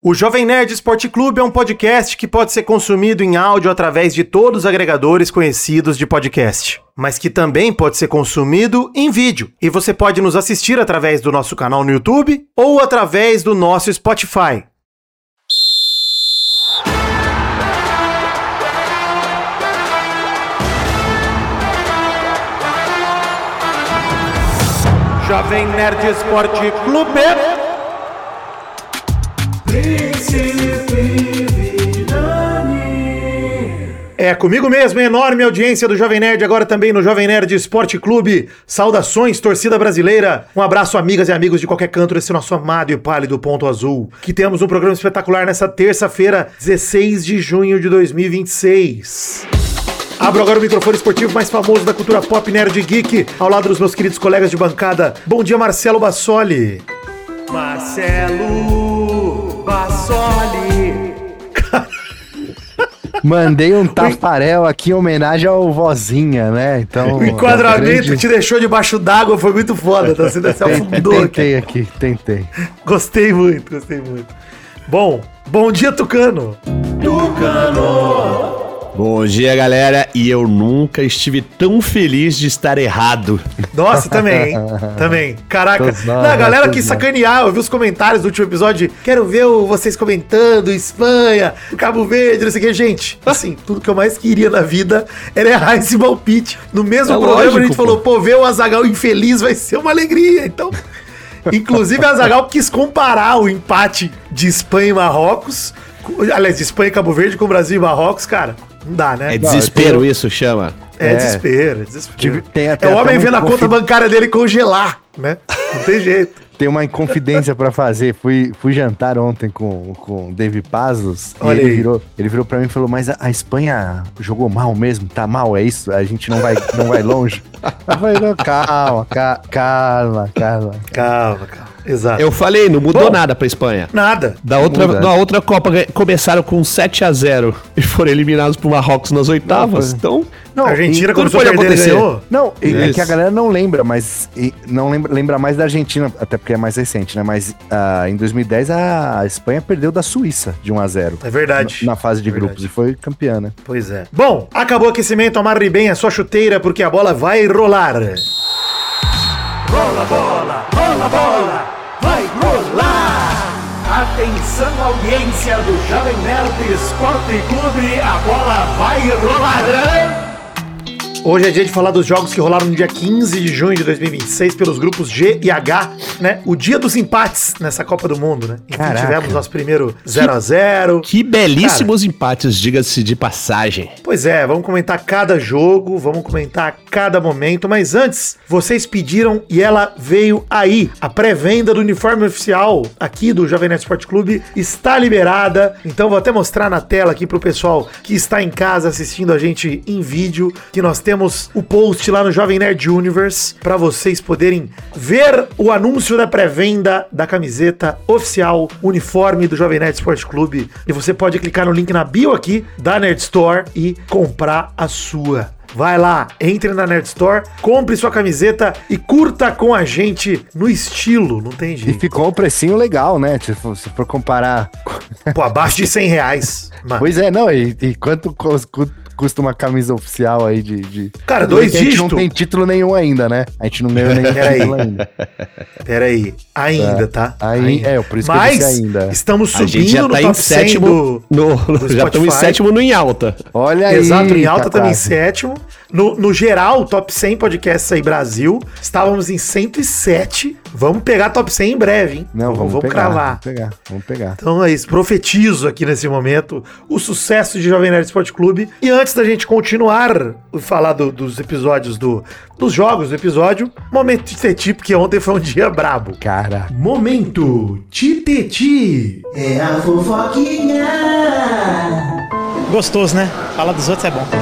O Jovem Nerd Esporte Clube é um podcast que pode ser consumido em áudio através de todos os agregadores conhecidos de podcast, mas que também pode ser consumido em vídeo. E você pode nos assistir através do nosso canal no YouTube ou através do nosso Spotify. Jovem Nerd Esporte Clube. É comigo mesmo, enorme audiência do Jovem Nerd, agora também no Jovem Nerd Esporte Clube. Saudações, torcida brasileira. Um abraço, amigas e amigos de qualquer canto desse nosso amado e pálido ponto azul. Que temos um programa espetacular nessa terça-feira, 16 de junho de 2026. Abro agora o microfone esportivo mais famoso da cultura pop, nerd e geek, ao lado dos meus queridos colegas de bancada. Bom dia, Marcelo Bassoli. Marcelo Bassoli. Mandei um tafarel aqui em homenagem ao Vozinha, né? Então, o enquadramento te deixou debaixo d'água, foi muito foda, tá? Você afundou aqui. Tentei. Gostei muito. Bom dia, Tucano. Bom dia, galera, e eu nunca estive tão feliz de estar errado. Nossa, também. Caraca, a galera quis sacanear, eu vi os comentários do último episódio, quero ver vocês comentando, Espanha, Cabo Verde, não sei o que. Gente, assim, tudo que eu mais queria na vida era errar esse palpite. No mesmo programa a gente falou, ver o Azaghal infeliz vai ser uma alegria, então... Inclusive, a Azaghal quis comparar o empate de Espanha e Marrocos, aliás, de Espanha e Cabo Verde com o Brasil e Marrocos, cara... Não dá, né? É desespero isso, chama. Desespero. Tem é o homem vendo a conta bancária dele congelar, né? Não tem jeito. Tem uma inconfidência pra fazer. Fui jantar ontem com o David Pazos. Olha e ele virou pra mim e falou, mas a Espanha jogou mal mesmo? Tá mal, é isso? A gente não vai longe? Eu falei, não, calma. Exato. Eu falei, não mudou nada pra Espanha. Nada. Da outra Copa começaram com 7-0 e foram eliminados pro Marrocos nas oitavas. Então, a Argentina quando foi acontecer? Não, é que a galera não lembra, mas lembra mais da Argentina, até porque é mais recente, né? Mas em 2010 a Espanha perdeu da Suíça de 1-0. É verdade. Na fase de grupos e foi campeã, né? Pois é. Bom, acabou o aquecimento, amarre bem a sua chuteira porque a bola vai rolar. Rola bola, vai rolar! Atenção, audiência do Jovem Nerd Esporte Clube, a bola vai rolar! Hoje é dia de falar dos jogos que rolaram no dia 15 de junho de 2026 pelos grupos G e H, né? O dia dos empates nessa Copa do Mundo, né? Enfim, tivemos nosso primeiro 0-0. Que belíssimos empates, diga-se de passagem. Pois é, vamos comentar cada jogo, vamos comentar cada momento, mas antes, vocês pediram e ela veio aí. A pré-venda do uniforme oficial aqui do Jovem Nerd Esporte Clube está liberada, então vou até mostrar na tela aqui pro pessoal que está em casa assistindo a gente em vídeo, que nós temos o post lá no Jovem Nerd Universe para vocês poderem ver o anúncio da pré-venda da camiseta oficial, uniforme do Jovem Nerd Esporte Clube. E você pode clicar no link na bio aqui da Nerd Store e comprar a sua. Vai lá, entre na Nerd Store, compre sua camiseta e curta com a gente no estilo, não tem jeito. E ficou um precinho legal, né? Se for comparar... Pô, abaixo de R$100, mano. Pois é, não, e quanto custa uma camisa oficial aí de... Cara, 2 dígitos. A gente não tem título nenhum ainda, né? A gente não ganhou nenhum título ainda. Peraí, ainda, tá? Por isso que eu disse ainda. Estamos subindo já tá no top 100 do já estamos em sétimo no Em Alta. Olha aí. Exato, Em Alta também em sétimo. No geral, top 100 podcasts aí Brasil, estávamos em 107. Vamos pegar top 100 em breve, hein? Não, vamos cravar. Vamos pegar. Então é isso, profetizo aqui nesse momento o sucesso de Jovem Nerd Esporte Clube. E antes da gente continuar e falar dos episódios dos jogos do episódio, momento Titeti, porque ontem foi um dia brabo. Cara. Momento Titeti. É a fofoquinha. Gostoso, né? Falar dos outros é bom.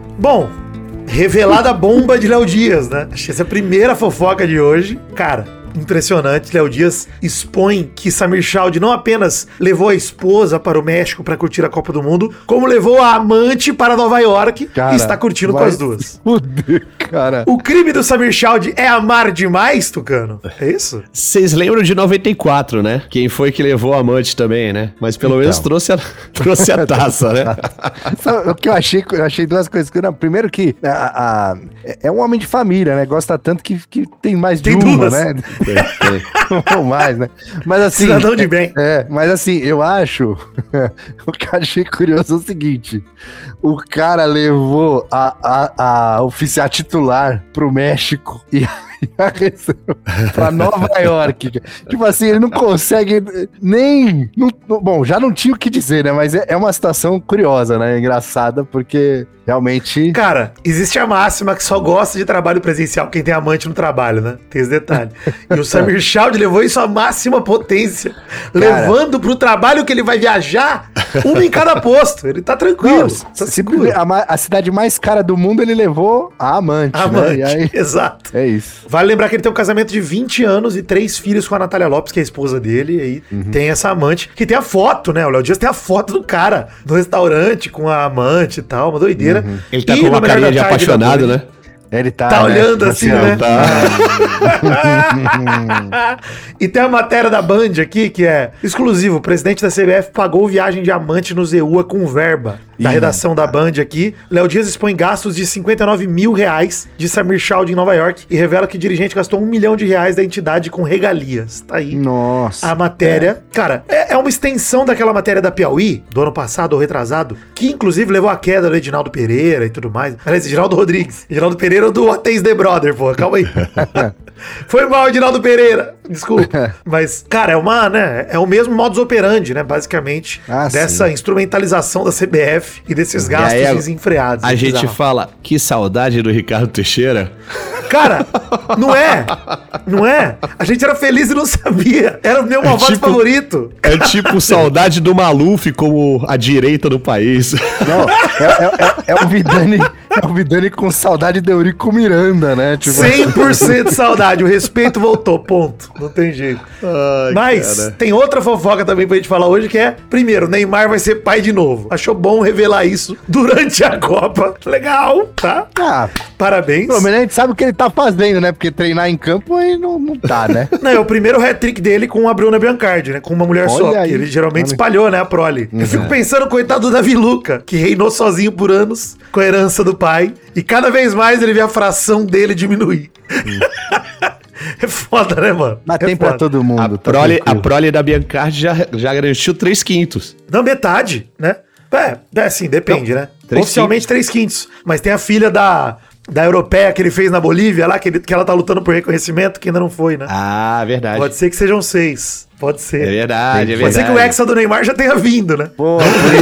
Bom, revelada a bomba de Léo Dias, né? Acho que essa é a primeira fofoca de hoje. Cara, impressionante. Léo Dias expõe que Samir Chald não apenas levou a esposa para o México para curtir a Copa do Mundo, como levou a amante para Nova York e está curtindo com as duas. Fuder, cara. O crime do Samir Chald é amar demais, Tucano? É isso? Vocês lembram de 94, né? Quem foi que levou a amante também, né? Mas pelo menos trouxe a taça, né? Sabe o que eu achei duas coisas. Não, primeiro que é um homem de família, né? Gosta tanto que tem mais de uma, né? Tem. Ou mais, né? Mas assim... Cidadão de bem. Mas assim, eu acho... o que eu achei curioso é o seguinte. O cara levou a oficial titular pro México e pra Nova York. Tipo assim, ele não consegue nem... bom, já não tinha o que dizer, né? Mas é uma situação curiosa, né? Engraçada, porque realmente... Cara, existe a máxima que só gosta de trabalho presencial quem tem amante no trabalho, né? Tem esse detalhe. E o Samir Chald levou isso à máxima potência, levando pro trabalho que ele vai viajar, uma em cada posto. Ele tá tranquilo. A cidade mais cara do mundo ele levou a amante, né? E aí... Exato. É isso. Vale lembrar que ele tem um casamento de 20 anos e 3 filhos com a Natália Lopes, que é a esposa dele, e aí tem essa amante, que tem a foto, né? O Léo Dias tem a foto do cara no restaurante com a amante e tal, uma doideira. Ele tá com uma carinha de apaixonado, né? Ele tá olhando assim, né? E tem a matéria da Band aqui, que é exclusivo. O presidente da CBF pagou viagem de amante no Zeua com verba. Da redação da Band aqui. Léo Dias expõe gastos de 59 mil reais de Samir Chald em Nova York e revela que o dirigente gastou R$1 milhão da entidade com regalias. Tá aí. Nossa. A matéria. Cara, é uma extensão daquela matéria da Piauí, do ano passado ou retrasado, que inclusive levou à queda do Edinaldo Pereira e tudo mais. Aliás, Edinaldo Rodrigues. Edinaldo Pereira do Ateis The Brother, pô. Calma aí. Foi mal, Edinaldo Pereira. Desculpa. Mas, cara, é o mesmo modus operandi, né? Basicamente, dessa instrumentalização da CBF e desses gastos desenfreados. A gente fala, que saudade do Ricardo Teixeira. Cara, não é? Não é? A gente era feliz e não sabia. Era o meu malvado favorito. É tipo saudade do Maluf como a direita do país. Não, é o Vidani com saudade de Eurico Miranda, né? Tipo... 100% saudade. O respeito voltou, ponto. Não tem jeito. Ai, mas cara, tem outra fofoca também pra gente falar hoje, que é, primeiro, Neymar vai ser pai de novo. Achou bom revelar isso durante a Copa. Legal, tá? Parabéns. Pelo menos a gente sabe o que ele tá fazendo, né? Porque treinar em campo aí não tá, né? Não, é o primeiro hat-trick dele com a Bruna Biancardi, né? Com uma mulher só. Que ele geralmente espalhou, né? A prole. Eu fico pensando, coitado do Davi Luca, que reinou sozinho por anos, com a herança do pai. E cada vez mais ele vê a fração dele diminuir. É foda, né, mano? Mas tem pra todo mundo. A prole da Biancardi já garantiu 3/5. Não, metade, né? Assim, depende, né? Oficialmente 3/5. Mas tem a filha da europeia que ele fez na Bolívia lá, que ela tá lutando por reconhecimento, que ainda não foi, né? Ah, verdade. Pode ser que sejam 6. Pode ser. É verdade, Pode ser que o Hexa do Neymar já tenha vindo, né? Pô,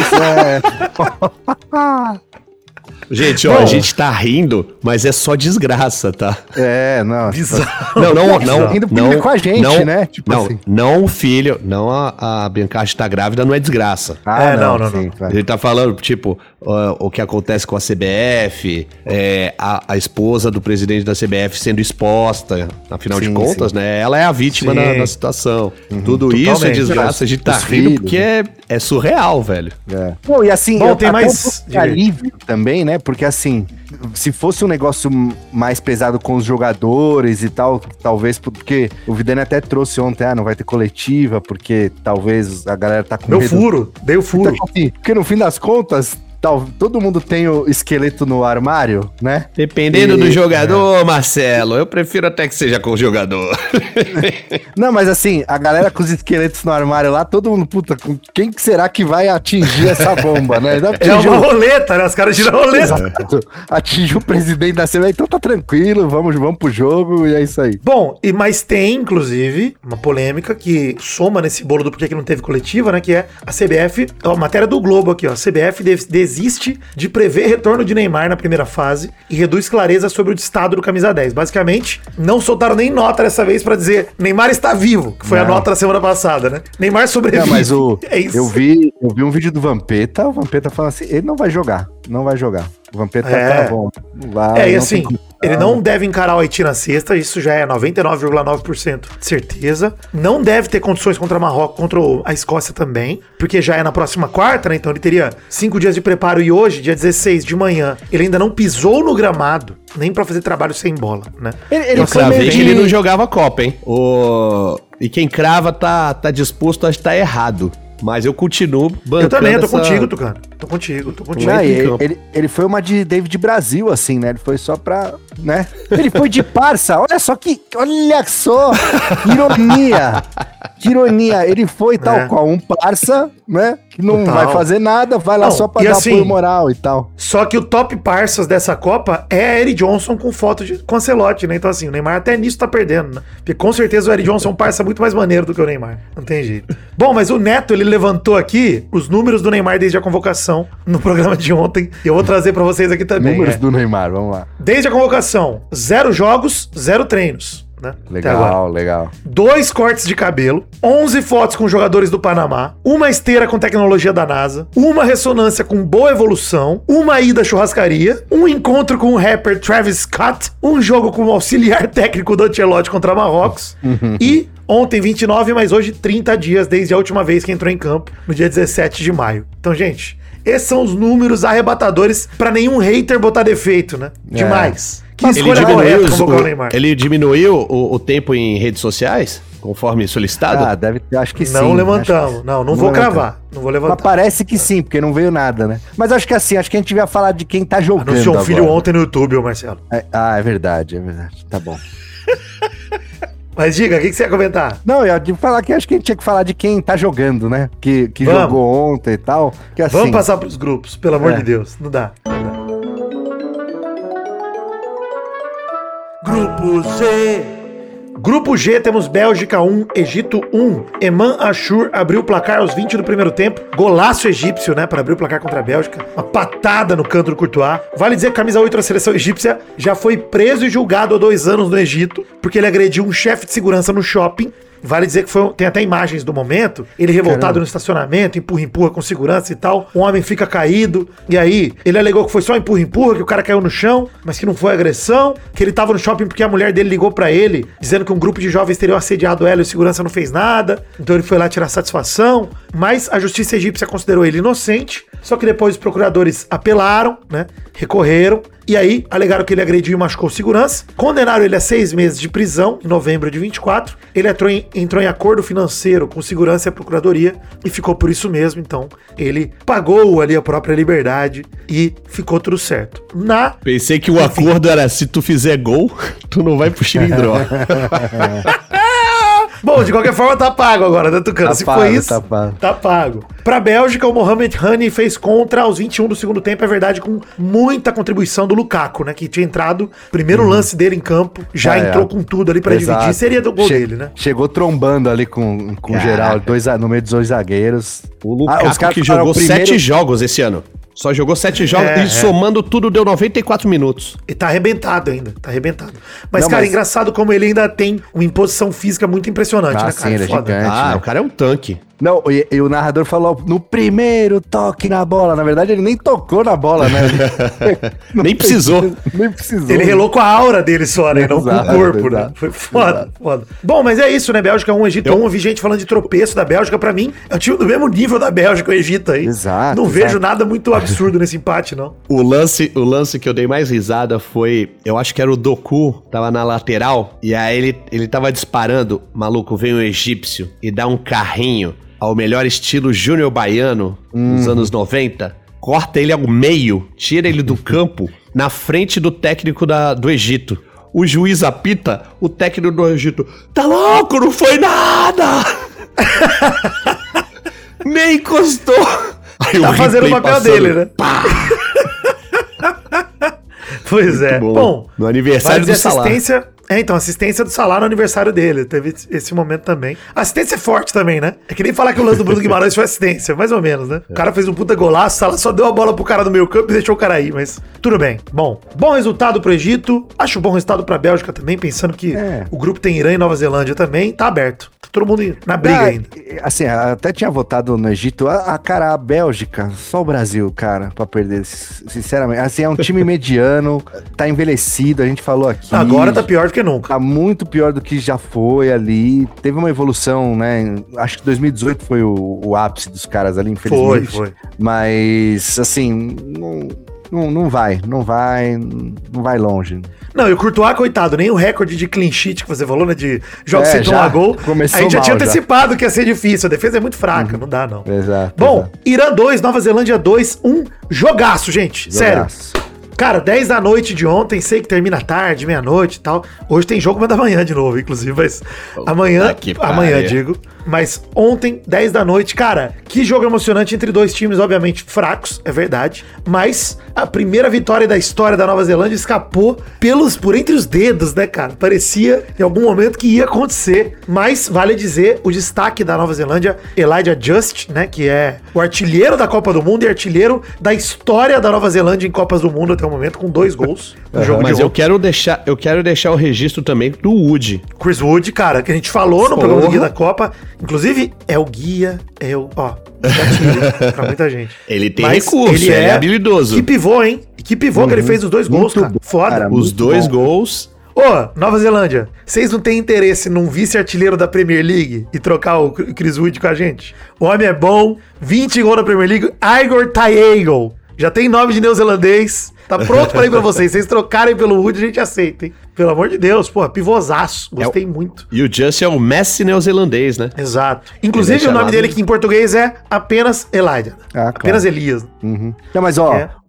por isso Gente, ó, a gente tá rindo, mas é só desgraça, tá? Não. Bizarro. Não. Rindo com a gente, né? Tipo assim. Não o filho, não a Biancardi tá grávida, não é desgraça. Não. Sim, A gente tá falando, tipo, o que acontece com a CBF, a esposa do presidente da CBF sendo exposta, afinal de contas, né? Ela é a vítima da situação. Tudo isso é desgraça, a gente tá rindo porque é surreal, velho. Bom, e assim, Bom, tem mais alívio também, né? Porque assim, se fosse um negócio mais pesado com os jogadores e tal, talvez, porque o Vidani até trouxe ontem, não vai ter coletiva, porque talvez a galera tá com medo. Dei o furo. Então, assim, porque no fim das contas, todo mundo tem o esqueleto no armário, né? Dependendo do jogador, Marcelo, eu prefiro até que seja com o jogador. Não, mas assim, a galera com os esqueletos no armário lá, todo mundo, puta, quem que será que vai atingir essa bomba, né? É uma roleta, né? Os caras tiram a roleta. Exato. Atingiu o presidente da CBF, então tá tranquilo, vamos pro jogo e é isso aí. Bom, mas tem, inclusive, uma polêmica que soma nesse bolo do porquê que não teve coletiva, né? Que é a CBF, a matéria do Globo aqui, ó. A CBF desiste de prever retorno de Neymar na primeira fase e reduz clareza sobre o estado do camisa 10. Basicamente, não soltaram nem nota dessa vez pra dizer Neymar está vivo, que foi a nota da semana passada, né? Neymar sobrevive. Não, mas é isso. Eu vi um vídeo do Vampeta, o Vampeta falando assim, ele não vai jogar. O Vampeta tá bom. E assim, Ele não deve encarar o Haiti na sexta, isso já é 99,9% de certeza. Não deve ter condições contra Marrocos, contra a Escócia também, porque já é na próxima quarta, né? Então ele teria 5 dias de preparo e hoje, dia 16 de manhã, ele ainda não pisou no gramado, nem pra fazer trabalho sem bola, né? Eu cravei que ele não jogava Copa, hein? E quem crava tá disposto a estar errado. Mas eu continuo bancando. Eu também, tô contigo, Tucano. Tô contigo. Ele foi uma de David Brasil, assim, né? Ele foi só pra, né? Ele foi de parça, olha só, que ironia. Que ironia. Ele foi tal qual um parça, né? Que não vai fazer nada, vai lá só pra dar apoio moral e tal. Só que o top parças dessa Copa é a Eric Johnson com foto com Ancelotti, né? Então assim, o Neymar até nisso tá perdendo, né? Porque com certeza o Eric Johnson é um parça muito mais maneiro do que o Neymar. Não tem jeito. Bom, mas o Neto, ele levantou aqui os números do Neymar desde a convocação no programa de ontem. E eu vou trazer pra vocês aqui também. Números do Neymar, vamos lá. Desde a convocação, 0 jogos, 0 treinos. Né? Legal. 2 cortes de cabelo, 11 fotos com jogadores do Panamá, uma esteira com tecnologia da NASA, uma ressonância com boa evolução, uma ida à churrascaria, um encontro com o rapper Travis Scott, um jogo com o auxiliar técnico do Ancelotti contra Marrocos e ontem 29, mas hoje 30 dias desde a última vez que entrou em campo, no dia 17 de maio. Então, gente, esses são os números arrebatadores pra nenhum hater botar defeito, né? Demais. Que escolha correta convocar o Neymar. Ele diminuiu o tempo em redes sociais, conforme solicitado? Deve ter, acho que sim. Não levantamos. Não vou cravar. Não vou levantar. Mas parece que sim, porque não veio nada, né? Mas acho que assim, acho que a gente devia falar de quem tá jogando. Anunciou um filho ontem no YouTube, ô Marcelo. É verdade. Tá bom. Mas diga, o que você ia comentar? Não, eu ia falar que acho que a gente tinha que falar de quem tá jogando, né? Que jogou ontem e tal. Que assim... Vamos passar pros grupos, pelo amor de Deus. Não dá. Grupo G. Grupo G, temos Bélgica 1, Egito 1. Eman Ashur abriu o placar aos 20 do primeiro tempo. Golaço egípcio, né, para abrir o placar contra a Bélgica. Uma patada no canto do Courtois. Vale dizer que camisa 8 da seleção egípcia já foi preso e julgado há 2 anos no Egito, porque ele agrediu um chefe de segurança no shopping. Vale dizer que tem até imagens do momento, ele revoltado no estacionamento, empurra com segurança e tal, um homem fica caído, e aí ele alegou que foi só empurra, que o cara caiu no chão, mas que não foi agressão, que ele tava no shopping porque a mulher dele ligou pra ele, dizendo que um grupo de jovens teria assediado ela e o segurança não fez nada, então ele foi lá tirar satisfação, mas a justiça egípcia considerou ele inocente, só que depois os procuradores apelaram, né, recorreram, e aí alegaram que ele agrediu e machucou segurança, condenaram ele a 6 meses de prisão, em novembro de 24, ele entrou em acordo financeiro com segurança e a procuradoria, e ficou por isso mesmo, então ele pagou ali a própria liberdade, e ficou tudo certo. Pensei que o acordo era, se tu fizer gol, tu não vai pro Chilindró. Bom, de qualquer forma tá pago agora, né, Tucano? Se foi isso, tá pago. Pra Bélgica, o Mohamed Hani fez contra aos 21 do segundo tempo, é verdade, com muita contribuição do Lukaku, né, que tinha entrado, primeiro lance dele em campo, já entrou com tudo ali pra dividir, seria do gol dele, né? Chegou trombando ali com geral, no meio dos 2 zagueiros. O Lukaku que jogou 7 jogos esse ano. Só jogou 7 jogos e somando tudo deu 94 minutos. E tá arrebentado ainda, tá arrebentado. Mas, cara, engraçado como ele ainda tem uma imposição física muito impressionante, né, cara? Sim, ele é gigante, né? O cara é um tanque. Não, e o narrador falou no primeiro toque na bola. Na verdade, ele nem tocou na bola, né? Nem precisou. Ele relou com a aura dele só, né? Não com o corpo, né? Foi foda. Bom, mas é isso, né? Bélgica 1, Egito 1. Eu vi gente falando de tropeço da Bélgica. Pra mim, é um time do mesmo nível da Bélgica, o Egito aí. Não vejo nada muito absurdo nesse empate, não. O lance que eu dei mais risada foi... Eu acho que era o Doku, tava na lateral. E aí ele tava disparando. Maluco, vem o egípcio e dá um carrinho ao melhor estilo Júnior Baiano dos anos 90, corta ele ao meio, tira ele do campo, na frente do técnico do Egito. O juiz apita, o técnico do Egito, tá louco, não foi nada! Nem encostou! Aí tá fazendo o papel dele, né? Pois é. Bom, no aniversário do Salah. Então, assistência do Salah no aniversário dele. Teve esse momento também. Assistência é forte também, né? É que nem falar que o lance do Bruno Guimarães foi assistência, mais ou menos, né? O cara fez um puta golaço, o Salah só deu a bola pro cara do meio campo e deixou o cara aí, mas tudo bem. Bom resultado pro Egito. Acho bom resultado pra Bélgica também, pensando que o grupo tem Irã e Nova Zelândia também. Tá aberto. Tá todo mundo na briga ainda. Assim, até tinha votado no Egito. Cara, a Bélgica, só o Brasil, cara, pra perder. Sinceramente. Assim, é um time mediano, tá envelhecido, a gente falou aqui. Agora tá pior do que nunca. Tá muito pior do que já foi ali. Teve uma evolução, né? Acho que 2018 foi o ápice dos caras ali, infelizmente. Foi. Mas, assim, não vai longe. Não, e o Courtois, coitado, nem o recorde de clean sheet que você falou, né, de jogos sem tomar gol, a gente já tinha antecipado que ia ser difícil, a defesa é muito fraca, não dá não. Exato. Bom, Irã 2, Nova Zelândia 2, jogaço, gente, sério. Cara, 10 da noite de ontem, sei que termina tarde, meia-noite e tal. Hoje tem jogo 1 da manhã de novo, inclusive, mas amanhã digo. Mas ontem, 10 da noite, cara, que jogo emocionante entre dois times, obviamente, fracos, é verdade. Mas a primeira vitória da história da Nova Zelândia escapou por entre os dedos, né, cara? Parecia em algum momento que ia acontecer. Mas, vale dizer, o destaque da Nova Zelândia, Elijah Just, né, que é o artilheiro da Copa do Mundo e artilheiro da história da Nova Zelândia em Copas do Mundo até o momento, com 2 gols no jogo. Mas eu quero deixar o registro também do Wood. Chris Wood, cara, que a gente falou no programa do Guia da Copa. Inclusive, é o guia, gatilho pra muita gente. Ele tem recurso, ele é habilidoso. Que pivô, hein? Que pivô que ele fez os 2 gols, cara. Foda. Cara, os 2 gols. Nova Zelândia, vocês não têm interesse num vice-artilheiro da Premier League e trocar o Chris Wood com a gente? O homem é bom, 20 gols na Premier League, Igor Taiego. Já tem nome de neozelandês. Tá pronto pra ir pra vocês. Vocês trocarem pelo Wood, a gente aceita, hein? Pelo amor de Deus, pivôzaço. Gostei muito. E o Just é o Messi neozelandês, né? Exato. Inclusive, o nome dele aqui em português é apenas Elijah. Apenas Elias. Uhum. Não, mas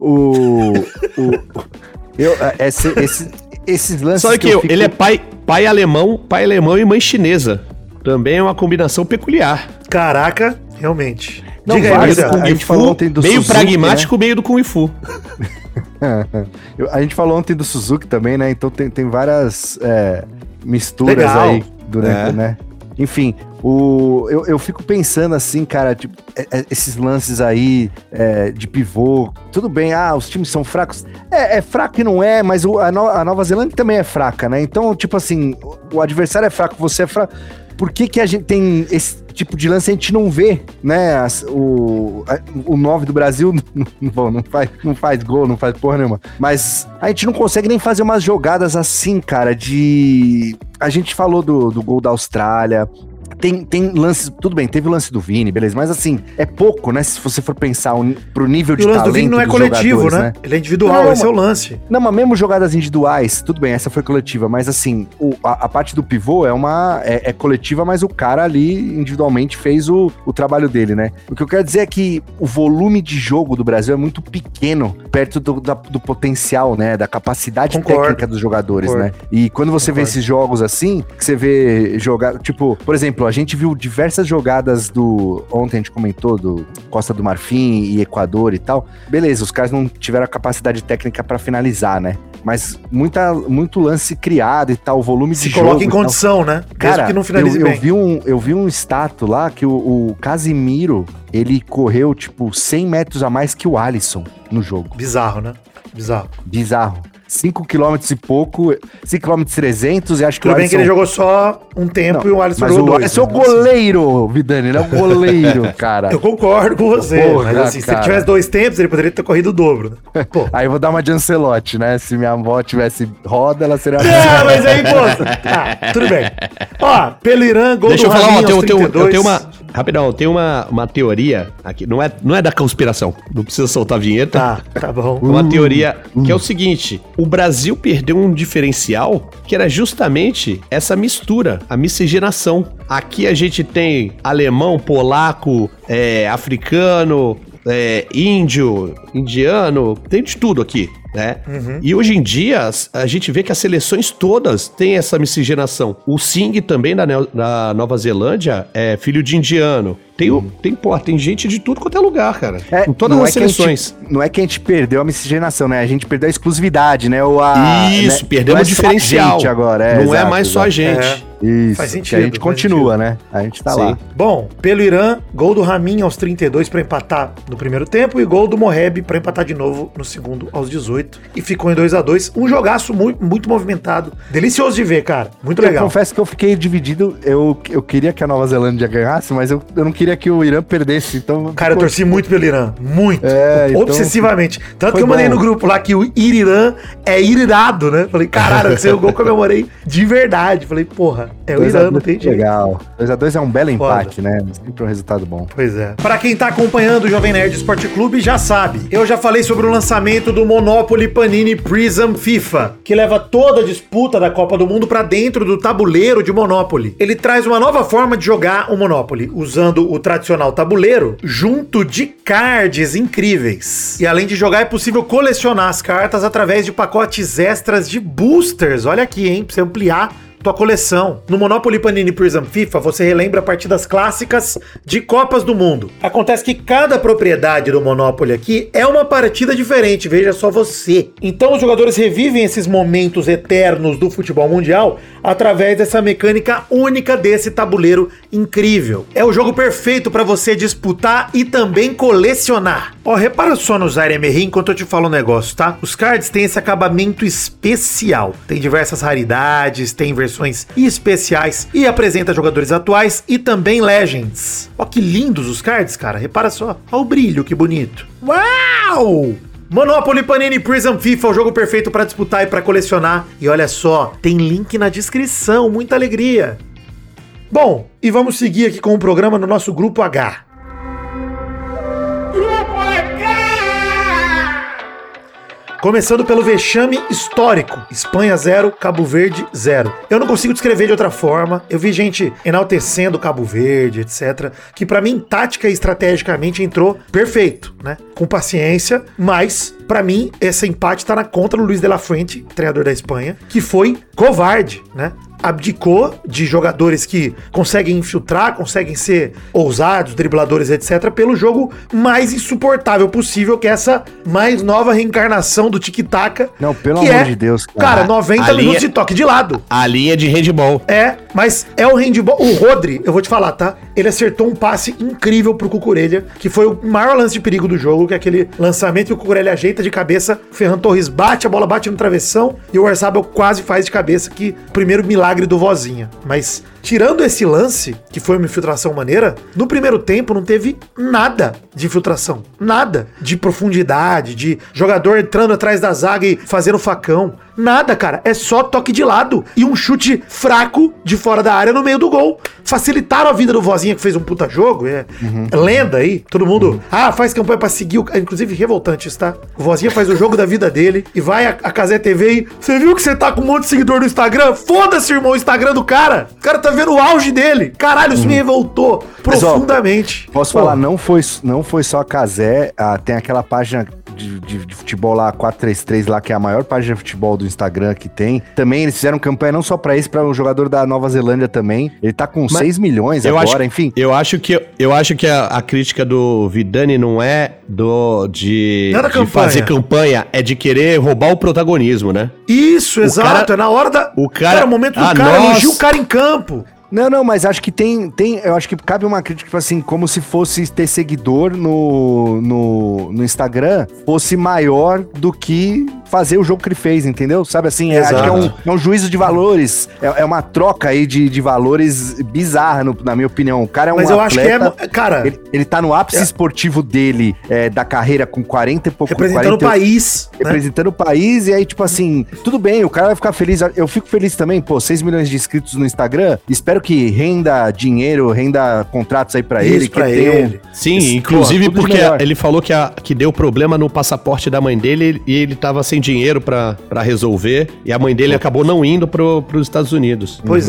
esses lances. Só que ele é pai alemão e mãe chinesa. Também é uma combinação peculiar. Caraca, realmente. Não, diga aí, a gente falou ontem do meio Suzuki, pragmático, né? Meio do Kung Fu. A gente falou ontem do Suzuki também, né? Então tem várias misturas. Legal. Aí durante, né? Enfim, eu fico pensando assim, cara, tipo, esses lances aí de pivô, tudo bem, os times são fracos. É fraco e não é, mas a Nova Zelândia também é fraca, né? Então, tipo assim, o adversário é fraco, você é fraco. Por que a gente tem esse tipo de lance, a gente não vê, né? O 9 do Brasil não faz gol, não faz porra nenhuma. Mas a gente não consegue nem fazer umas jogadas assim, cara, A gente falou do gol da Austrália. Tem lances, tudo bem, teve o lance do Vini, beleza, mas assim, é pouco, né, se você for pensar pro nível de talento. O lance do Vini não é coletivo, né? Ele é individual, esse é o lance. Não, mas mesmo jogadas individuais, tudo bem, essa foi coletiva, mas assim, a parte do pivô é coletiva, mas o cara ali individualmente fez o trabalho dele, né? O que eu quero dizer é que o volume de jogo do Brasil é muito pequeno, perto do potencial, né, da capacidade técnica dos jogadores, né? E quando você vê esses jogos assim, que você vê jogar, tipo, por exemplo, a gente viu diversas jogadas ontem a gente comentou do Costa do Marfim e Equador e tal. Beleza, os caras não tiveram a capacidade técnica pra finalizar, né? Mas muito lance criado e tal, o volume de jogo. Se coloca em condição, né? Cara, que não finalize bem. Eu vi um status lá que o Casimiro, ele correu, tipo, 100 metros a mais que o Alisson no jogo. Bizarro, né? Bizarro. 5 km e pouco, 5 km e 300, e acho que tudo bem que ele jogou só um tempo e o Alisson jogou 2. Mas o Alisson é o goleiro, Vidani, ele é o goleiro, cara. Eu concordo com você, mas assim, se ele tivesse 2 tempos, ele poderia ter corrido o dobro, né? Aí eu vou dar uma de Ancelotti, né? Se minha avó tivesse roda, ela seria... mas aí, tudo bem. Pelo Irã, gol do Rafinha aos 32. Eu tenho uma... Rapidão, tem uma teoria aqui, não é da conspiração, não precisa soltar a vinheta. Tá bom. Uma teoria que é o seguinte, o Brasil perdeu um diferencial que era justamente essa mistura, a miscigenação. Aqui a gente tem alemão, polaco, africano, índio, indiano, tem de tudo aqui, né? E hoje em dia, a gente vê que as seleções todas têm essa miscigenação. O Singh também da Nova Zelândia é filho de indiano. Tem gente de tudo quanto é lugar, cara. Em todas as seleções. Não é que a gente perdeu a miscigenação, né? A gente perdeu a exclusividade, né? Isso, né? Perdemos o diferencial. Gente agora, não é mais só a gente. Isso, faz sentido. Que a gente continua, né? A gente tá lá. Bom, pelo Irã, gol do Ramin aos 32 pra empatar no primeiro tempo e gol do Moheb pra empatar de novo no segundo aos 18. E ficou em 2-2. Um jogaço muito movimentado. Delicioso de ver, cara. Muito legal. Eu confesso que eu fiquei dividido. Eu queria que a Nova Zelândia ganhasse, mas eu não queria que o Irã perdesse. Então, cara, eu torci muito pelo Irã. Muito. Então, obsessivamente. Tanto que eu mandei no grupo lá que o Irã é irirado, né? Falei, caralho, que saiu o gol, comemorei de verdade. Falei, porra, é o Irã, não tem jeito. Legal. 2-2 é um belo empate, né? Sempre um resultado bom. Pois é. Pra quem tá acompanhando o Jovem Nerd Esporte Clube, já sabe. Eu já falei sobre o lançamento do Monopoly Panini Prizm FIFA, que leva toda a disputa da Copa do Mundo pra dentro do tabuleiro de Monopoly. Ele traz uma nova forma de jogar o Monopoly, usando o tradicional tabuleiro junto de cards incríveis. E além de jogar, é possível colecionar as cartas através de pacotes extras de boosters. Olha aqui, hein? Pra você ampliar tua coleção. No Monopoly Panini Prizm FIFA, você relembra partidas clássicas de Copas do Mundo. Acontece que cada propriedade do Monopoly aqui é uma partida diferente, veja só você. Então os jogadores revivem esses momentos eternos do futebol mundial através dessa mecânica única desse tabuleiro incrível. É o jogo perfeito para você disputar e também colecionar. Ó, repara só no Zaire Emery enquanto eu te falo um negócio, tá? Os cards têm esse acabamento especial. Tem diversas raridades, tem versões especiais e apresenta jogadores atuais e também Legends. Ó que lindos os cards, cara. Repara só. Ó o brilho, que bonito. Uau! Monopoly Panini Prizm FIFA, o jogo perfeito para disputar e para colecionar. E olha só, tem link na descrição. Muita alegria. Bom, e vamos seguir aqui com o programa no nosso Grupo H. Começando pelo vexame histórico. Espanha 0, Cabo Verde 0. Eu não consigo descrever de outra forma. Eu vi gente enaltecendo Cabo Verde, etc. Que pra mim, tática e estrategicamente entrou perfeito, né? Com paciência, mas pra mim, esse empate tá na conta do Luis de la Fuente, treinador da Espanha, que foi covarde, né? Abdicou de jogadores que conseguem infiltrar, conseguem ser ousados, dribladores, etc., pelo jogo mais insuportável possível, que é essa mais nova reencarnação do tic-tac. Não, pelo amor de Deus, cara. 90 minutos de toque de lado. A linha de handball. É, mas é o handball. O Rodri, eu vou te falar, tá? Ele acertou um passe incrível pro Cucurella, que foi o maior lance de perigo do jogo, que é aquele lançamento que o Cucurella ajeita de cabeça, o Ferran Torres bate, a bola bate no travessão, e o Oyarzabal quase faz de cabeça, que primeiro milagre do Vozinha. Mas tirando esse lance, que foi uma infiltração maneira, no primeiro tempo não teve nada de infiltração. Nada de profundidade, de jogador entrando atrás da zaga e fazendo facão. Nada, cara. É só toque de lado e um chute fraco de fora da área no meio do gol. Facilitaram a vida do Vozinha, que fez um puta jogo. É lenda aí. Todo mundo, faz campanha pra seguir. Inclusive, revoltante isso, tá? O Vozinha faz o jogo da vida dele e vai a Cazé TV e você viu que você tá com um monte de seguidor no Instagram? Foda-se, irmão, o Instagram do cara. O cara tá vendo o auge dele. Caralho, isso me revoltou profundamente. Mas, ó, posso falar, não foi só a Cazé. Tem aquela página de futebol lá, 433 lá, que é a maior página de futebol do Instagram que tem. Também eles fizeram campanha não só pra esse, pra um jogador da Nova Zelândia também. Ele tá com 6 milhões agora, enfim. Eu acho que a crítica do Vidani não é de fazer campanha, é de querer roubar o protagonismo, né? Isso, exato. É na hora da... O momento do cara, elogia o cara em campo. Não, mas acho que eu acho que cabe uma crítica, tipo assim, como se fosse ter seguidor no Instagram fosse maior do que fazer o jogo que ele fez, entendeu? Sabe assim, acho que é um juízo de valores, é uma troca aí de valores bizarra, na minha opinião. O cara é um atleta, eu acho que cara... Ele tá no ápice esportivo dele, da carreira, com 40 e pouco... Representando o país. Representando o país, e aí, tipo assim, tudo bem, o cara vai ficar feliz. Eu fico feliz também, 6 milhões de inscritos no Instagram, espero que renda dinheiro, renda contratos aí pra ele. Pra ele. Sim, inclusive porque ele falou que deu problema no passaporte da mãe dele e ele tava sem sem dinheiro pra resolver, e a mãe dele acabou não indo pros Estados Unidos. Pois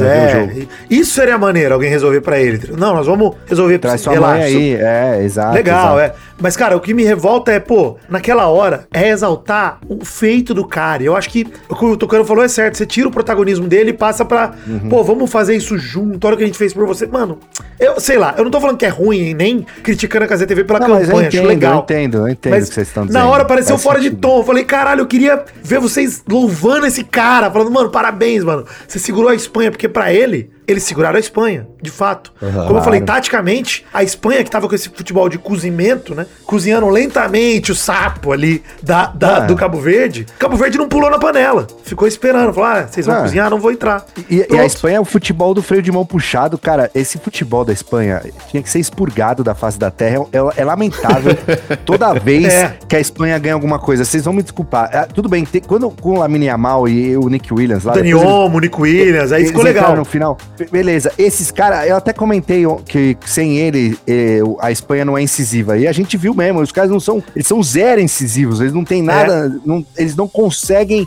isso seria maneiro, alguém resolver pra ele. Não, nós vamos resolver. Traz sua mãe aí, exato. Legal, Mas, cara, o que me revolta é, naquela hora, é exaltar o feito do cara. Eu acho que o que o Tucano falou é certo. Você tira o protagonismo dele e passa pra, vamos fazer isso junto, olha o que a gente fez por você. Mano, eu sei lá, eu não tô falando que é ruim, nem criticando a Cazé TV pela campanha, acho legal. Eu entendo mas o que vocês estão dizendo. Na hora pareceu fora de tom. Eu falei, caralho, eu queria ver vocês louvando esse cara, falando, mano, parabéns, mano. Você segurou a Espanha, porque pra eles seguraram a Espanha, de fato. Como eu falei, taticamente, a Espanha que tava com esse futebol de cozimento, né? Cozinhando lentamente o sapo ali do Cabo Verde. Cabo Verde não pulou na panela. Ficou esperando. Falou, vocês vão cozinhar? Não vou entrar. E a Espanha é o futebol do freio de mão puxado. Cara, esse futebol da Espanha tinha que ser expurgado da face da terra. É lamentável toda vez que a Espanha ganha alguma coisa. Vocês vão me desculpar. Tudo bem, quando com o Lamine Yamal e o Nick Williams lá... Dani Olmo, Nick Williams, aí ficou legal. No final... Beleza, esses caras, eu até comentei que sem ele, a Espanha não é incisiva. E a gente viu mesmo, os caras eles são zero incisivos, eles não tem nada, eles não conseguem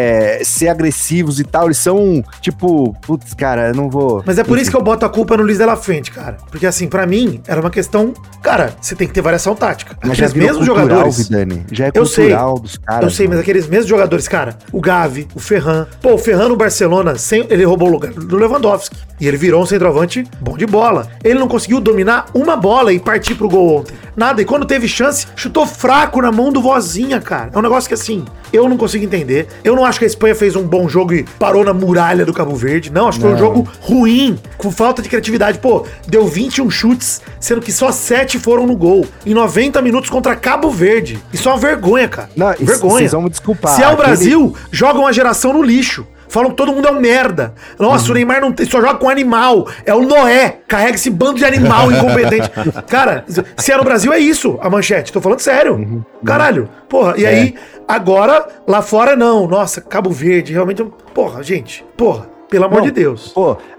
ser agressivos e tal, eles são, tipo, putz, cara, eu não vou... Mas é por isso que eu boto a culpa no Luiz de la Fuente, cara. Porque assim, pra mim, era uma questão, cara, você tem que ter variação tática. Mas aqueles mesmos jogadores... Vidani, já é cultural dos caras. Eu sei, mas aqueles mesmos jogadores, cara, o Gavi, o Ferran, o Ferran no Barcelona, ele roubou o lugar do Lewandowski. E ele virou um centroavante bom de bola. Ele não conseguiu dominar uma bola e partir pro gol ontem. Nada. E quando teve chance, chutou fraco na mão do Vozinha, cara. É um negócio que, assim, eu não consigo entender. Eu não acho que a Espanha fez um bom jogo e parou na muralha do Cabo Verde. Não, acho que foi um jogo ruim, com falta de criatividade. Deu 21 chutes, sendo que só 7 foram no gol. Em 90 minutos contra Cabo Verde. Isso é uma vergonha, cara. Não, vergonha. Vocês vão me desculpar. Se é o Brasil, joga uma geração no lixo. Falam que todo mundo é um merda. Nossa, o Neymar só joga com animal. É o Noé. Carrega esse bando de animal incompetente. Cara, se é no Brasil, é isso, a manchete. Tô falando sério. Caralho. E aí, agora, lá fora, não. Nossa, Cabo Verde, realmente... gente. Pelo amor de Deus.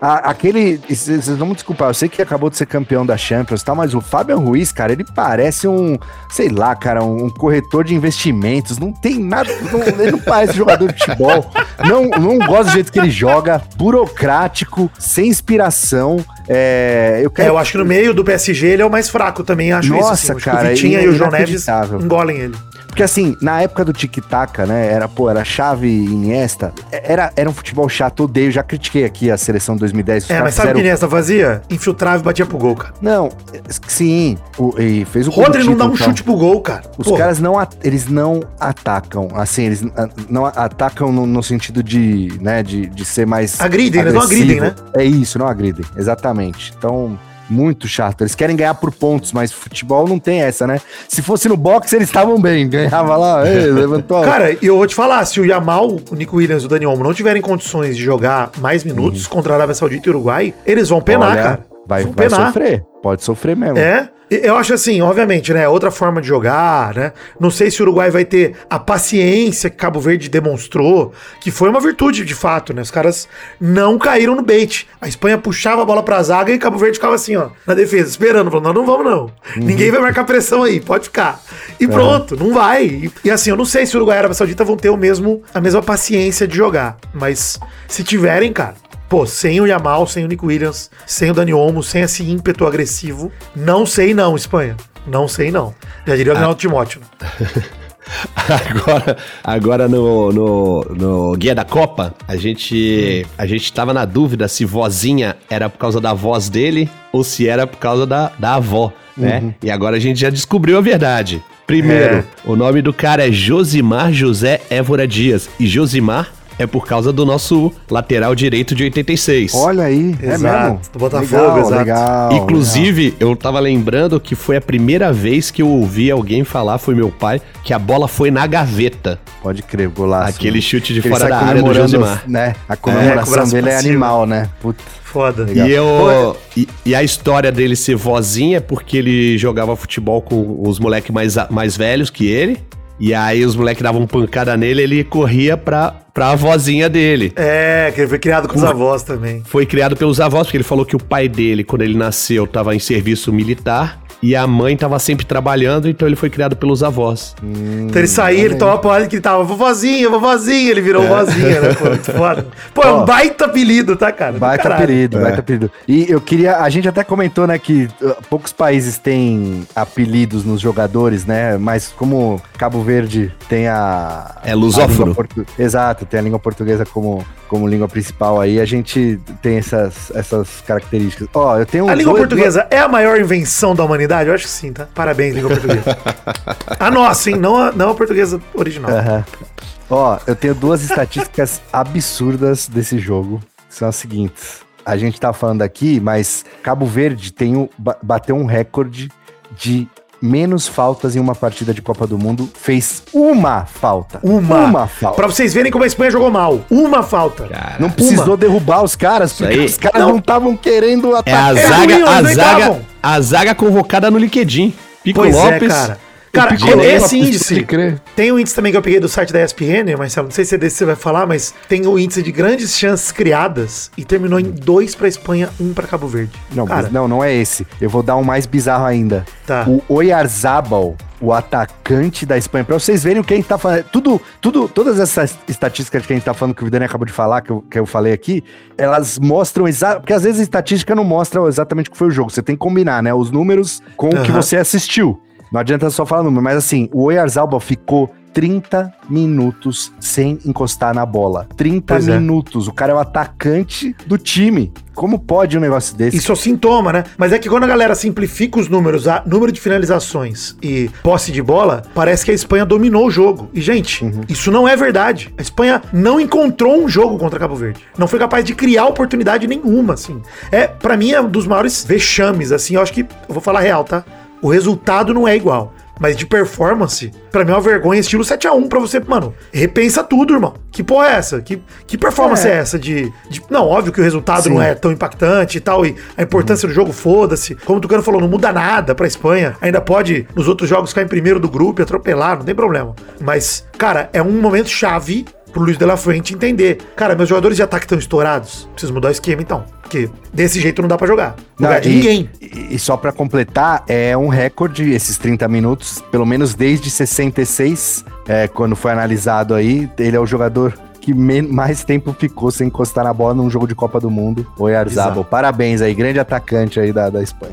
Vocês vão me desculpar, eu sei que acabou de ser campeão da Champions e tal, mas o Fabian Ruiz, cara, ele parece um corretor de investimentos, não tem nada, ele não parece jogador de futebol, não gosto do jeito que ele joga, burocrático, sem inspiração. Eu acho que no meio do PSG ele é o mais fraco também, acho. Nossa, isso. Assim. Cara, o Vitinha e o João Neves engolem ele. Porque assim, na época do tic-tac, né, era Xavi e Iniesta, era um futebol chato, odeio, já critiquei aqui a seleção de 2010. Mas sabe o que Iniesta fazia? Infiltrava e batia pro gol, cara. Não, sim, e fez o gol. Rodri não dá um chute pro gol, cara. Os caras não atacam, assim, eles não atacam no sentido de ser mais agridem, eles não agridem, né? É isso, não agridem, exatamente. Então... muito chato, eles querem ganhar por pontos, mas futebol não tem essa, né? Se fosse no boxe, eles estavam bem, ganhava lá, levantou. Cara, e eu vou te falar, se o Yamal, o Nico Williams e o Dani Olmo não tiverem condições de jogar mais minutos contra a Arábia Saudita e Uruguai, eles vão penar, cara. Vai sofrer, pode sofrer mesmo. Eu acho assim, obviamente, né, outra forma de jogar, né, não sei se o Uruguai vai ter a paciência que Cabo Verde demonstrou, que foi uma virtude de fato, né, os caras não caíram no bait, a Espanha puxava a bola pra zaga e Cabo Verde ficava assim, ó, na defesa, esperando, falando, não vamos não, ninguém vai marcar pressão aí, pode ficar, e pronto, não vai, e assim, eu não sei se o Uruguai e a Arábia Saudita vão ter a mesma paciência de jogar, mas se tiverem, cara, sem o Yamal, sem o Nico Williams, sem o Dani Olmo, sem esse ímpeto agressivo, não sei não, Espanha. Não sei não. Já diria o Renato Timóteo. Agora no Guia da Copa, a gente tava na dúvida se Vozinha era por causa da voz dele ou se era por causa da avó, né? E agora a gente já descobriu a verdade. Primeiro, o nome do cara é Josimar José Évora Dias. E Josimar é por causa do nosso lateral direito de 86. Olha aí, exato, é mesmo? Do Botafogo, exato. Legal, inclusive, eu tava lembrando que foi a primeira vez que eu ouvi alguém falar, foi meu pai, que a bola foi na gaveta. Pode crer, golaço. Aquele chute de fora da área do Josimar. Né? A comemoração dele é animal, né? Puta. Foda. E a história dele ser Vozinha é porque ele jogava futebol com os moleques mais velhos que ele. E aí os moleques davam pancada nele, ele corria pra avózinha dele. Que ele foi criado com os avós também. Foi criado pelos avós, porque ele falou que o pai dele, quando ele nasceu, tava em serviço militar. E a mãe tava sempre trabalhando, então ele foi criado pelos avós. Então ele saía, ele tomava porrada e gritava, vovozinha, ele virou vovozinha, né? Pô, muito foda. Pô, é um baita apelido, tá, cara? Baita apelido. E a gente até comentou, né, que poucos países têm apelidos nos jogadores, né? Mas como Cabo Verde tem a... É lusófono. Exato, tem a língua portuguesa como língua principal aí, a gente tem essas características. Ó, eu tenho... A língua portuguesa é a maior invenção da humanidade? Eu acho que sim, tá? Parabéns, língua portuguesa. A nossa, hein? Não a portuguesa original. Ó, eu tenho 2 estatísticas absurdas desse jogo, que são as seguintes. A gente tá falando aqui, mas Cabo Verde bateu um recorde de menos faltas em uma partida de Copa do Mundo. Fez uma falta. Uma falta. Pra vocês verem como a Espanha jogou mal. Uma falta. Cara, não precisou derrubar os caras, porque os caras não estavam querendo atacar. A zaga convocada no LinkedIn. Pico pois Lopes. Cara, esse índice, tem um índice também que eu peguei do site da ESPN, Marcelo, não sei se é desse que você vai falar, mas tem o índice de grandes chances criadas e terminou em 2 pra Espanha, 1 pra Cabo Verde. Não é esse. Eu vou dar um mais bizarro ainda. Tá. O Oyarzabal, o atacante da Espanha, pra vocês verem o que a gente tá falando, todas essas estatísticas que a gente tá falando, que o Vidani acabou de falar, que eu falei aqui, elas mostram porque às vezes a estatística não mostra exatamente o que foi o jogo, você tem que combinar, né, os números com o que você assistiu. Não adianta só falar número, mas assim, o Oyarzabal ficou 30 minutos sem encostar na bola. 30 minutos. O cara é o atacante do time. Como pode um negócio desse? Isso é o sintoma, né? Mas é que quando a galera simplifica os números, número de finalizações e posse de bola, parece que a Espanha dominou o jogo. E, gente, isso não é verdade. A Espanha não encontrou um jogo contra Cabo Verde. Não foi capaz de criar oportunidade nenhuma, assim. Pra mim, é um dos maiores vexames, assim. Eu acho que, eu vou falar real, tá? O resultado não é igual. Mas de performance, pra mim é uma vergonha, estilo 7x1 pra você, mano, repensa tudo, irmão. Que porra é essa? Que performance é essa Não, óbvio que o resultado não é tão impactante e tal, e a importância do jogo, foda-se. Como o Tucano falou, não muda nada pra Espanha. Ainda pode, nos outros jogos, ficar em primeiro do grupo e atropelar, não tem problema. Mas, cara, é um momento chave pro Luis de la Fuente entender. Cara, meus jogadores de ataque estão estourados. Preciso mudar o esquema, então. Porque desse jeito não dá pra jogar. Ninguém. E só pra completar, é um recorde esses 30 minutos, pelo menos desde 66, quando foi analisado aí, ele é o jogador que mais tempo ficou sem encostar na bola num jogo de Copa do Mundo. Oyarzabal, parabéns aí, grande atacante aí da Espanha.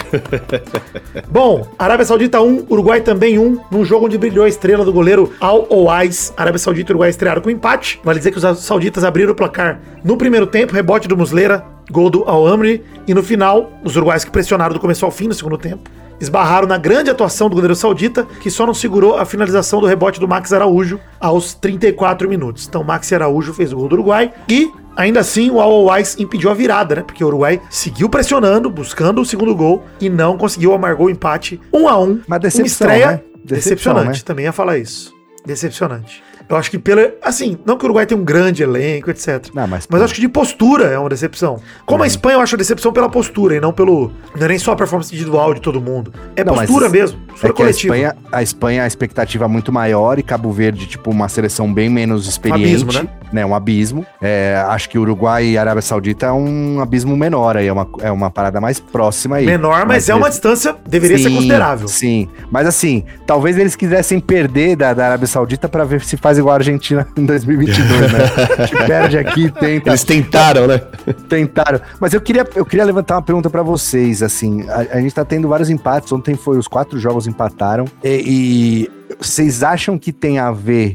Bom, Arábia Saudita 1, Uruguai também 1, num jogo onde brilhou a estrela do goleiro Al-Owais. Arábia Saudita e Uruguai estrearam com empate. Vale dizer que os sauditas abriram o placar no primeiro tempo, rebote do Muslera, gol do Al-Amri, e no final, os uruguaios que pressionaram do começo ao fim no segundo tempo, esbarraram na grande atuação do goleiro saudita, que só não segurou a finalização do rebote do Max Araújo aos 34 minutos. Então, Max Araújo fez o gol do Uruguai e, ainda assim, o Al-Owais impediu a virada, né? Porque o Uruguai seguiu pressionando, buscando o segundo gol e não conseguiu, amargou o empate 1-1. Uma decepção, uma estreia né? decepcionante, né? Também ia falar isso. Decepcionante. Eu acho que assim, não que o Uruguai tenha um grande elenco, etc. Não, mas eu acho que de postura é uma decepção. Como a Espanha, eu acho a decepção pela postura e não pelo... Não é nem só a performance individual de todo mundo. É postura mesmo, postura coletiva. A Espanha, a expectativa é muito maior e Cabo Verde, tipo, uma seleção bem menos experiente. Um abismo, né? Um abismo. Acho que Uruguai e Arábia Saudita é um abismo menor aí, é uma parada mais próxima aí. Menor, mas é uma distância, deveria ser considerável. Sim, mas assim, talvez eles quisessem perder da Arábia Saudita pra ver se faz igual a Argentina em 2022, né? A gente perde aqui, tenta. Eles tentaram, né? Tentaram. Mas eu queria levantar uma pergunta pra vocês, assim, a gente tá tendo vários empates, ontem foi os 4 jogos empataram, e vocês acham que tem a ver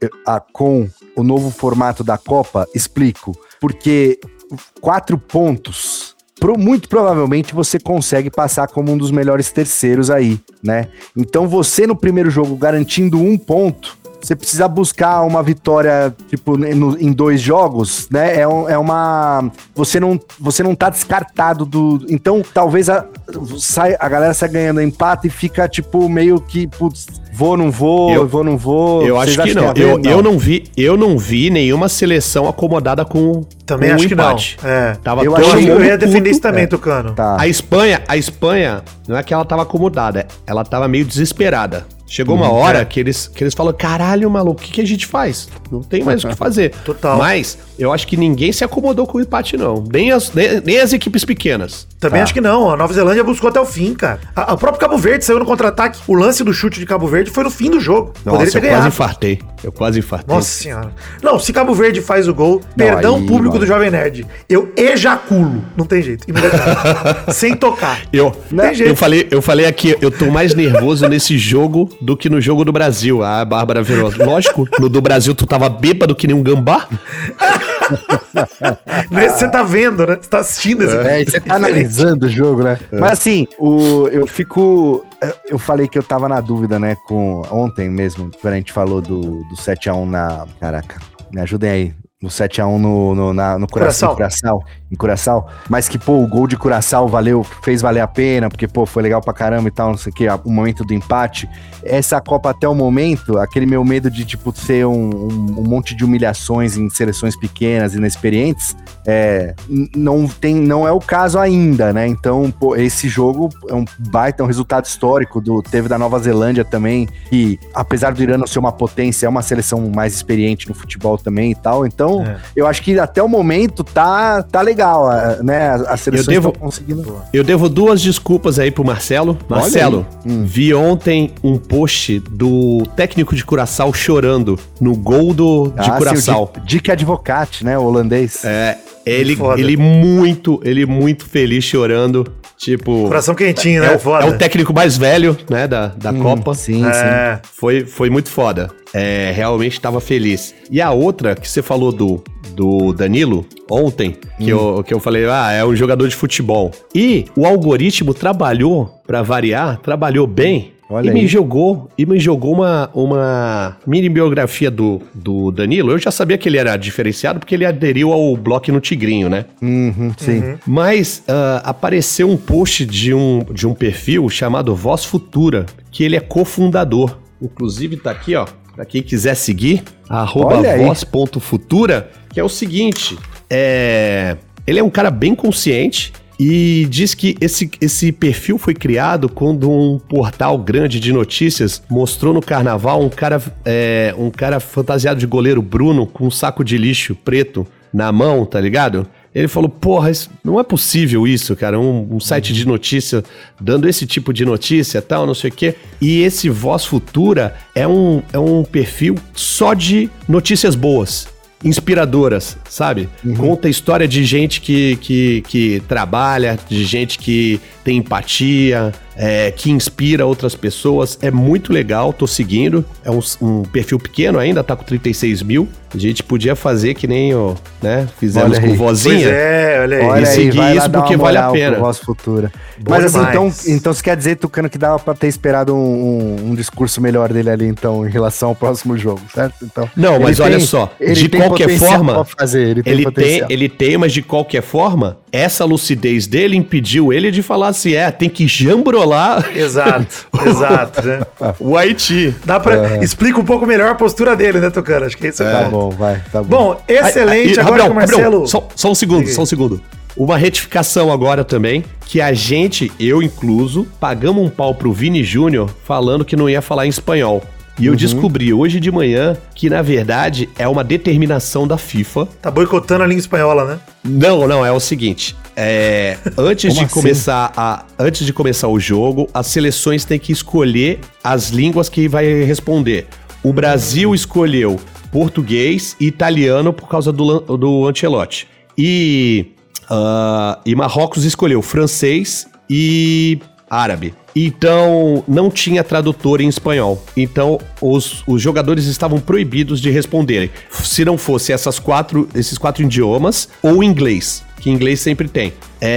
com o novo formato da Copa? Explico. Porque 4 pontos... muito provavelmente você consegue passar como um dos melhores terceiros aí, né? Então você no primeiro jogo garantindo 1 ponto, você precisa buscar uma vitória, tipo, em 2 jogos, né? Você não tá descartado do... Então, talvez a galera saia ganhando empate e fica, tipo, meio que, putz, não vou. Eu acho que não. Eu não vi nenhuma seleção acomodada com também com acho empate. Que não. Eu ia defender isso também, Tucano. Tá. A Espanha, não é que ela tava acomodada, ela tava meio desesperada. Chegou uma hora que eles falam, caralho, maluco, o que a gente faz? Não tem mais o que fazer. Total. Mas eu acho que ninguém se acomodou com o empate, não. Nem as equipes pequenas. Também acho que não. A Nova Zelândia buscou até o fim, cara. O próprio Cabo Verde saiu no contra-ataque. O lance do chute de Cabo Verde foi no fim do jogo. Nossa, eu quase infartei. Nossa senhora. Não, se Cabo Verde faz o gol, perdão público do Jovem Nerd, eu ejaculo. Não tem jeito. Sem tocar. Eu falei aqui, eu tô mais nervoso nesse jogo do que no jogo do Brasil. A Bárbara virou. Lógico, no do Brasil tu tava bêbado que nem um gambá. Você tá vendo, né? Você tá assistindo esse vídeo. Você tá analisando o jogo, né? Mas assim, eu falei que eu tava na dúvida, né? Ontem mesmo, quando a gente falou do 7x1 na... Caraca, me ajudem aí. No 7x1 no Curaçao, mas que, pô, o gol de Curaçao fez valer a pena, porque, pô, foi legal pra caramba e tal, não sei o que, o momento do empate. Essa Copa até o momento, aquele meu medo de, tipo, ser um monte de humilhações em seleções pequenas, inexperientes, não é o caso ainda, né? Então, pô, esse jogo é um resultado histórico, teve da Nova Zelândia também, que, apesar do Irã não ser uma potência, é uma seleção mais experiente no futebol também e tal, então, eu acho que até o momento tá legal, né? As seleções estão conseguindo. Eu devo 2 desculpas aí pro Marcelo. Marcelo, vi ontem um post do técnico de Curaçao chorando no gol de Curaçao. Sim, o Dick Advocat, né? O holandês. Ele muito feliz chorando. Tipo, coração quentinho, né? É o técnico mais velho, né, da Copa. Sim. Foi muito foda. Realmente tava feliz. E a outra que você falou do Danilo ontem, que eu falei, é um jogador de futebol. E o algoritmo trabalhou, pra variar, trabalhou bem. Me jogou uma mini biografia do Danilo. Eu já sabia que ele era diferenciado porque ele aderiu ao Bloco no Tigrinho, né? Sim. Mas apareceu um post de um perfil chamado Voz Futura, que ele é cofundador. Inclusive tá aqui, ó, pra quem quiser seguir, @voz.futura, que é o seguinte, ele é um cara bem consciente. E diz que esse perfil foi criado quando um portal grande de notícias mostrou no carnaval um cara fantasiado de goleiro Bruno com um saco de lixo preto na mão, tá ligado? Ele falou, porra, não é possível isso, cara, um site de notícia dando esse tipo de notícia e tal, não sei o quê. E esse Voz Futura é um perfil só de notícias boas, inspiradoras, sabe? Conta a história de gente que trabalha, de gente que tem empatia, que inspira outras pessoas. É muito legal, tô seguindo. É um perfil pequeno ainda, tá com 36 mil. A gente podia fazer que nem fizemos com Vozinha. Olha aí. E seguir isso porque vale a pena. Voz Futura. Mas assim, então você quer dizer, Tucano, que dava pra ter esperado um discurso melhor dele ali, então, em relação ao próximo jogo, certo? Então, não, mas olha só, de qualquer forma, ele tem, mas de qualquer forma, essa lucidez dele impediu ele de falar assim, tem que jambrolar. Exato, né? O Haiti. Explica um pouco melhor a postura dele, né, Tucano? Acho que isso tá bom, vai, tá bom. Bom, excelente, agora que o Marcelo... Só um segundo. Uma retificação agora também, que eu incluso, pagamos um pau pro Vini Júnior falando que não ia falar em espanhol. E eu descobri hoje de manhã que, na verdade, é uma determinação da FIFA. Tá boicotando a língua espanhola, né? Não, é o seguinte. Antes de começar o jogo, as seleções têm que escolher as línguas que vai responder. O Brasil escolheu português e italiano por causa do Ancelotti. E Marrocos escolheu francês e árabe. Então, não tinha tradutor em espanhol. Então, os jogadores estavam proibidos de responderem. Se não fosse esses 4 idiomas ou inglês, que inglês sempre tem.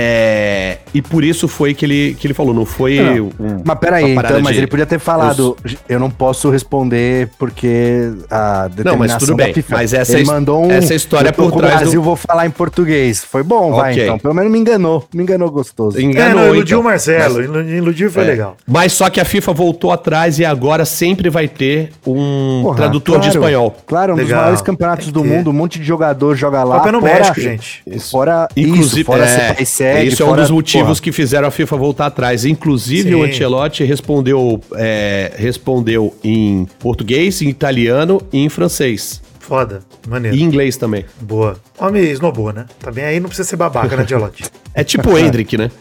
E por isso foi que ele falou, não foi... Mas peraí, mas ele podia ter falado, eu não posso responder porque a determinação não, mas tudo bem, FIFA. Mas ele mandou essa história por trás do Brasil, vou falar em português. Foi bom, vai, então. Pelo menos me enganou gostoso. Iludiu então. O Marcelo, iludiu e foi legal. Mas só que a FIFA voltou atrás e agora sempre vai ter um tradutor de espanhol. Claro, um dos maiores campeonatos do mundo, um monte de jogador joga lá. Copa no México, gente. Fora isso é um dos motivos que fizeram a FIFA voltar atrás. Inclusive, o Ancelotti respondeu em português, em italiano e em francês. Foda. Maneiro. E inglês também. Boa. Homem snowboa, né? Também aí não precisa ser babaca, né, Dialote? É tipo o Hendrick, né?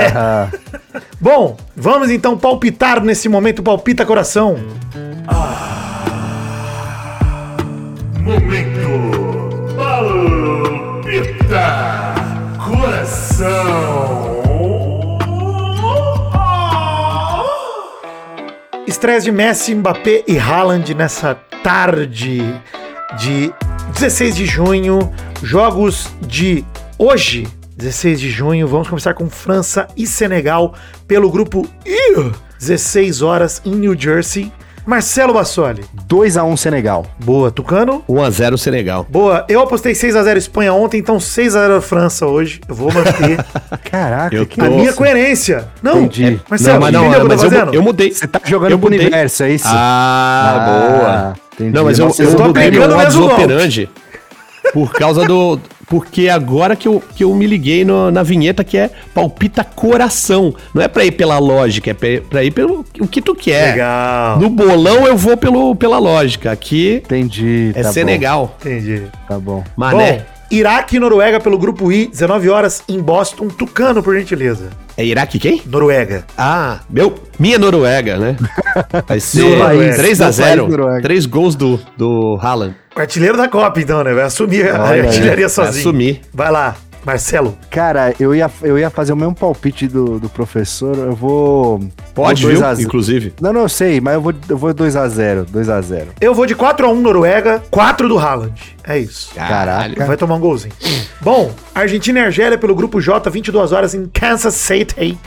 Bom, vamos então palpitar nesse momento. Palpita, coração. Momento palpita coração. Estreias de Messi, Mbappé e Haaland nessa tarde de 16 de junho. Jogos de hoje, 16 de junho. Vamos começar com França e Senegal pelo grupo I, 16 horas em New Jersey. Marcelo Bassoli. 2-1 Senegal. Boa. Tucano. 1-0 Senegal. Boa. Eu apostei 6-0 Espanha ontem, então 6-0 França hoje. Eu vou manter Caraca, Eu que tô- a minha coerência. Não, Entendi. Marcelo, mas entendeu o que eu tô mas fazendo? eu mudei. Você tá jogando Eu pro mudei. universo, é isso? Boa. Entendi. Não, mas eu Nossa, tô mudei pegando meu mesmo modus golpe. operandi por causa do... Porque agora que eu me liguei na vinheta que é palpita coração. Não é pra ir pela lógica, é pra ir pelo o que tu quer. Legal. No bolão eu vou pela lógica. Aqui Entendi. é tá Senegal. Entendi. Bom, tá bom. Mané. Bom, Iraque e Noruega pelo grupo I, 19 horas em Boston. Tucano, por gentileza. É Iraque quem? Noruega. Ah, minha Noruega, né? Vai ser Meu país, 3-0. meu país, Noruega. 3 gols do Haaland. Artilheiro da Copa, então, né? Vai assumir a Olha aí. artilharia Vai sozinho. assumir. Vai lá, Marcelo. Cara, eu ia fazer o mesmo palpite do professor. Eu vou. Pode, vou viu? 2-0. Inclusive. Não, eu sei, mas eu vou 2-0. 2-0. Eu vou de 4-1 Noruega, 4 do Haaland. É isso. Caraca. Vai tomar um golzinho. Bom, Argentina e Argélia pelo grupo J, 22 horas em Kansas City.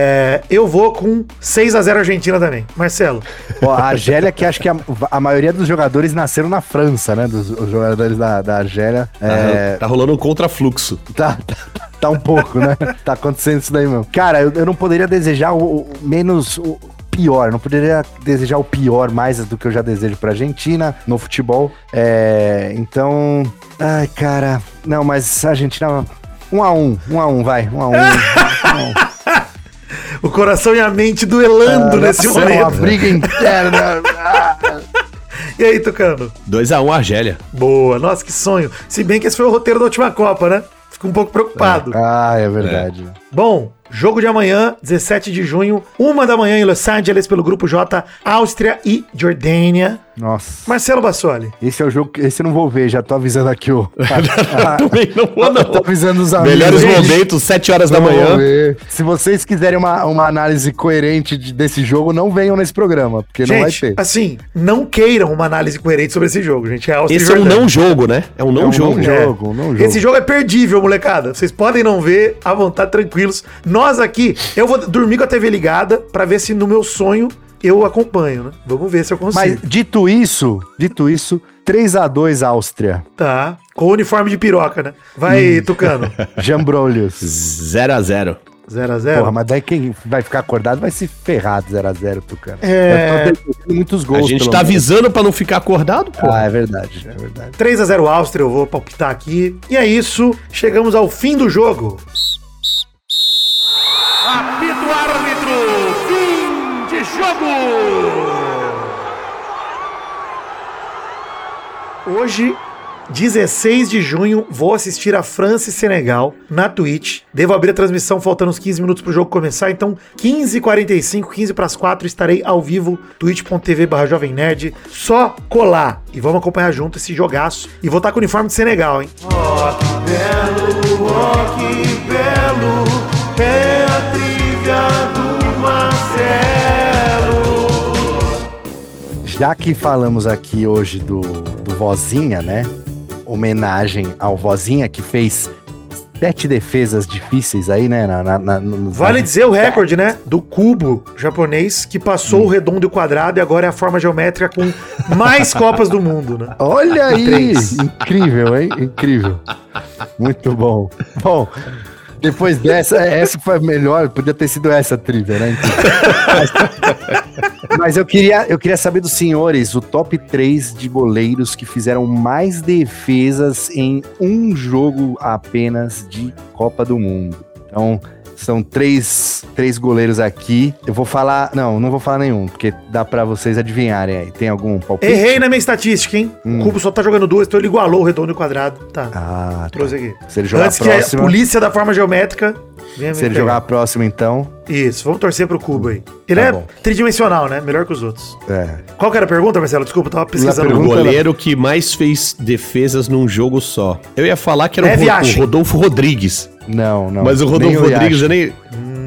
Eu vou com 6-0 Argentina também. Marcelo. Ó, a Argélia, que acho que a maioria dos jogadores nasceram na França, né? Os jogadores da Argélia. Tá rolando um contrafluxo. Tá um pouco, né? Tá acontecendo isso daí mesmo. Cara, eu não poderia desejar o pior. Não poderia desejar o pior mais do que eu já desejo pra Argentina no futebol. Então... Ai, cara... Não, mas a Argentina... 1-1, vai. 1-1. O coração e a mente duelando nesse Nossa, momento. é uma briga interna. E aí, Tucano? 2-1 Argélia. Boa, nossa, que sonho. Se bem que esse foi o roteiro da última Copa, né? Fico um pouco preocupado. É verdade. Bom, jogo de amanhã, 17 de junho, 1 da manhã em Los Angeles, pelo grupo J, Áustria e Jordânia. Nossa. Marcelo Bassoli. Esse é o jogo, esse eu não vou ver, já tô avisando aqui o... Também não vou, não. Tô avisando os amigos. Melhores Gente, momentos, 7 horas da não vou manhã. ver. Se vocês quiserem uma análise coerente desse jogo, não venham nesse programa, porque não vai Gente, ter. assim, não queiram uma análise coerente sobre esse jogo, gente. É Áustria Esse e é um Jordânia. não jogo, né? É um não jogo. Não jogo. Esse jogo é perdível, molecada. Vocês podem não ver, à vontade, tranquilos. Nós aqui, eu vou dormir com a TV ligada pra ver se no meu sonho eu acompanho, né? Vamos ver se eu consigo. Mas dito isso, 3-2 Áustria. Tá. Com o uniforme de piroca, né? Vai, Tucano. Jambrolhos. 0-0. 0-0. Porra, mas daí quem vai ficar acordado vai se ferrar de 0-0, Tucano. É. Muitos A gols, gente pelo tá menos. avisando pra não ficar acordado, pô. Ah, é verdade, é verdade. 3-0 Áustria, eu vou palpitar aqui. E é isso, chegamos ao fim do jogo. Apito árbitro, fim de jogo. Hoje, 16 de junho, vou assistir a França e Senegal na Twitch. Devo abrir a transmissão faltando uns 15 minutos pro jogo começar, então 15h45, 15 para as 4, estarei ao vivo, twitch.tv/Jovem Nerd. Só colar e vamos acompanhar junto esse jogaço. E vou estar com o uniforme de Senegal, hein? É a trilha do Marcelo. Já que falamos aqui hoje do Vozinha, né? Homenagem ao Vozinha, que fez 7 defesas difíceis aí, né? Vale dizer o recorde, né? Do cubo japonês, que passou o redondo e o quadrado e agora é a forma geométrica com mais Copas do Mundo, né? Olha aí! 3. Incrível, hein? Incrível. Muito bom. Bom, depois dessa, essa foi a melhor, podia ter sido essa a trivia, né? Mas eu queria saber dos senhores o top 3 de goleiros que fizeram mais defesas em um jogo apenas de Copa do Mundo. Então, São três goleiros aqui. Eu vou falar... Não vou falar nenhum, porque dá pra vocês adivinharem aí. Tem algum palpite? Errei na minha estatística, hein? O Cubo só tá jogando 2, então ele igualou o redondo e o quadrado. Tá. Trouxe aqui. Se ele jogar Antes a próxima... que a polícia da forma geométrica... Se ele jogar a próxima, então... Isso, vamos torcer pro Cubo aí. Ele Tá é bom. Tridimensional, né? Melhor que os outros. É. Qual que era a pergunta, Marcelo? Desculpa, eu tava pesquisando. O goleiro que mais fez defesas num jogo só. Eu ia falar que era o Rodolfo Rodrigues. Não. Mas o Rodolfo Rodrigues eu nem...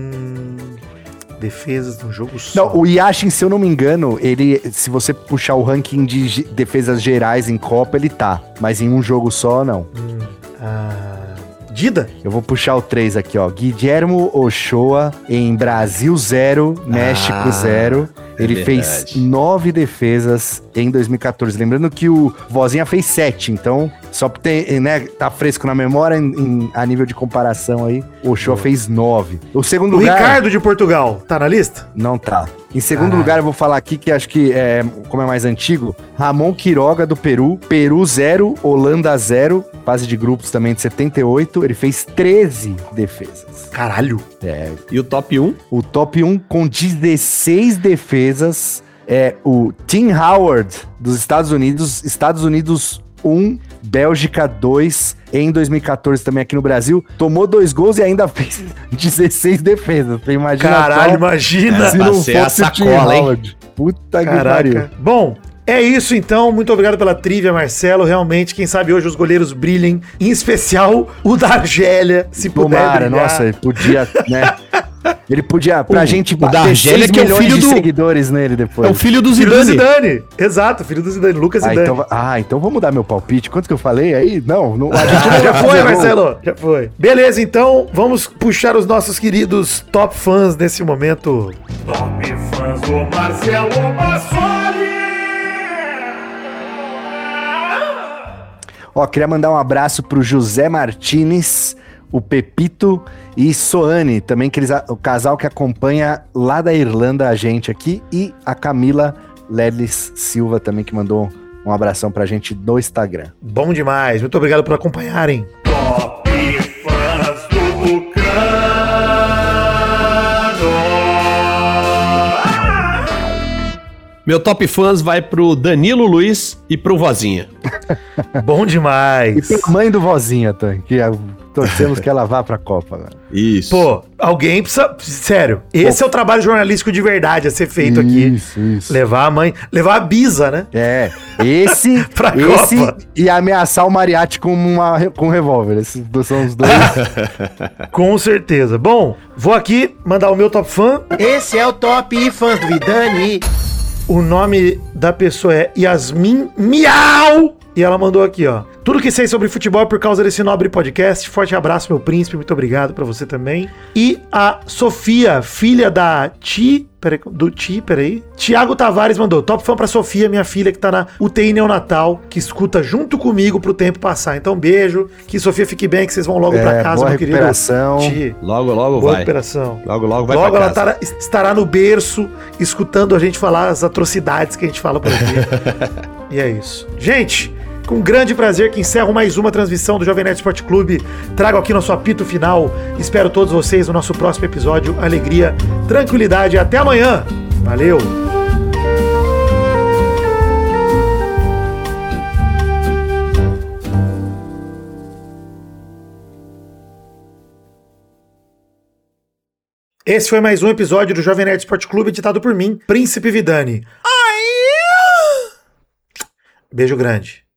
Defesas num jogo só. Não, o Yashin, se eu não me engano, ele, se você puxar o ranking de defesas gerais em Copa, ele tá. Mas em um jogo só, não. Dida? Eu vou puxar o 3 aqui, ó. Guilhermo Ochoa em Brasil 0, México 0. Ele fez 9 defesas em 2014. Lembrando que o Vozinha fez 7, então só pra ter, né, tá fresco na memória a nível de comparação aí. O Ochoa fez 9. O segundo lugar... Ricardo de Portugal, tá na lista? Não tá. Em segundo lugar, eu vou falar aqui que acho que, como é mais antigo, Ramon Quiroga do Peru. Peru 0, Holanda 0. Fase de grupos também de 78. Ele fez 13 defesas. Caralho. E o top 1? O top 1 com 16 defesas é o Tim Howard dos Estados Unidos. Estados Unidos 1, Bélgica 2. Em 2014 também aqui no Brasil. Tomou 2 gols e ainda fez 16 defesas. Você imagina? Caralho, imagina. Se não Passei a fosse o Tim sacola, hein? Howard. Puta que pariu. Caraca. Bom, é isso então. Muito obrigado pela trivia, Marcelo. Realmente, quem sabe hoje os goleiros brilhem. Em especial o da Argélia, se puder Tomara, brilhar. nossa, ele podia, né? Ele podia, pra gente da Argélia, 6 que é o milhões filho de do... seguidores nele depois. É o filho do Filho do Zidane. Zidane. Exato, filho do Zidane. Lucas Zidane. Então vou mudar meu palpite. Quanto que eu falei aí? Não a gente não Já vai foi, fazer Marcelo. Já foi. Beleza, então vamos puxar os nossos queridos top fãs nesse momento. Top fãs do Marcelo Bassoli. Ó, queria mandar um abraço pro José Martins, o Pepito e Soane, também o casal que acompanha lá da Irlanda a gente aqui, e a Camila Lelis Silva também, que mandou um abração pra gente no Instagram. Bom demais. Muito obrigado por acompanharem. Top fãs do Tucano. Meu top fãs vai pro Danilo Luiz e pro Vozinha. Bom E demais. tem a mãe do Vozinha, Tan, que torcemos que ela vá pra Copa. Né? Isso. Pô, alguém precisa... Sério, esse é o trabalho jornalístico de verdade a ser feito aqui. Isso. Levar a mãe... Levar a Bisa, né? Esse Pra esse Copa. e ameaçar o Mariachi com um revólver. Esses são os dois. Com certeza. Bom, vou aqui mandar o meu top fã. Esse é o top fãs do Vidani. O nome da pessoa é Yasmin Miau. E ela mandou aqui, ó. Tudo que sei sobre futebol é por causa desse nobre podcast. Forte abraço, meu príncipe. Muito obrigado pra você também. E a Sofia, filha da peraí. Tiago Tavares mandou. Top fã pra Sofia, minha filha, que tá na UTI neonatal, que escuta junto comigo pro tempo passar. Então, beijo. Que Sofia fique bem, que vocês vão logo pra casa, boa meu querido. recuperação. Logo Boa vai. recuperação. Logo vai Logo pra ela casa. estará no berço, escutando a gente falar as atrocidades que a gente fala por aqui. E é isso. Gente, com grande prazer que encerro mais uma transmissão do Jovem Nerd Esporte Clube. Trago aqui nosso apito final. Espero todos vocês no nosso próximo episódio. Alegria, tranquilidade. Até amanhã. Valeu! Esse foi mais um episódio do Jovem Nerd Esporte Clube, editado por mim, Príncipe Vidani. Beijo grande.